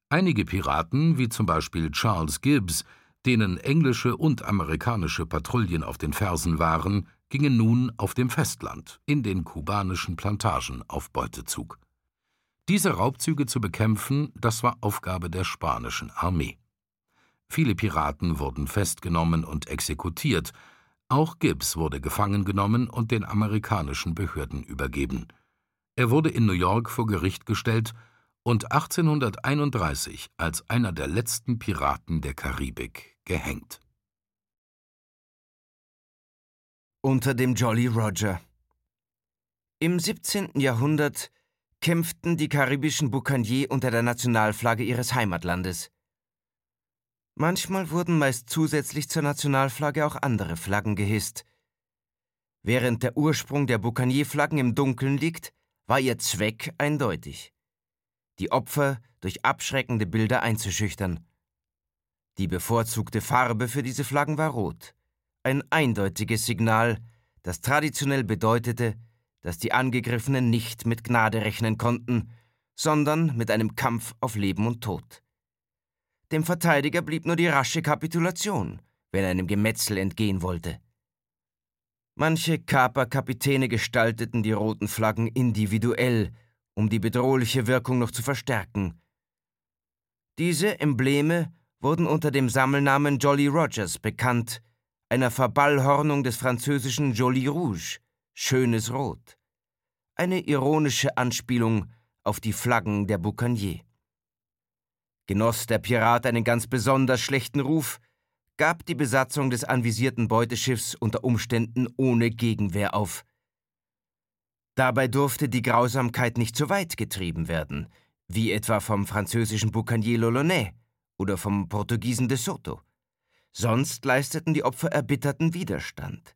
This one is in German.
Einige Piraten, wie zum Beispiel Charles Gibbs, denen englische und amerikanische Patrouillen auf den Fersen waren, gingen nun auf dem Festland, in den kubanischen Plantagen, auf Beutezug. Diese Raubzüge zu bekämpfen, das war Aufgabe der spanischen Armee. Viele Piraten wurden festgenommen und exekutiert, auch Gibbs wurde gefangen genommen und den amerikanischen Behörden übergeben. Er wurde in New York vor Gericht gestellt und 1831 als einer der letzten Piraten der Karibik gehängt. Unter dem Jolly Roger. Im 17. Jahrhundert kämpften die karibischen Boucaniers unter der Nationalflagge ihres Heimatlandes. Manchmal wurden meist zusätzlich zur Nationalflagge auch andere Flaggen gehisst. Während der Ursprung der Boucanier-Flaggen im Dunkeln liegt, war ihr Zweck eindeutig: die Opfer durch abschreckende Bilder einzuschüchtern. Die bevorzugte Farbe für diese Flaggen war rot, ein eindeutiges Signal, das traditionell bedeutete, dass die Angegriffenen nicht mit Gnade rechnen konnten, sondern mit einem Kampf auf Leben und Tod. Dem Verteidiger blieb nur die rasche Kapitulation, wenn er einem Gemetzel entgehen wollte. Manche Kaperkapitäne gestalteten die roten Flaggen individuell, um die bedrohliche Wirkung noch zu verstärken. Diese Embleme wurden unter dem Sammelnamen Jolly Rogers bekannt, einer Verballhornung des französischen Joli Rouge, schönes Rot. Eine ironische Anspielung auf die Flaggen der Boucaniers. Genoss der Pirat einen ganz besonders schlechten Ruf, gab die Besatzung des anvisierten Beuteschiffs unter Umständen ohne Gegenwehr auf. Dabei durfte die Grausamkeit nicht zu weit getrieben werden, wie etwa vom französischen Boucanier l'Olonnais oder vom Portugiesen de Soto. Sonst leisteten die Opfer erbitterten Widerstand.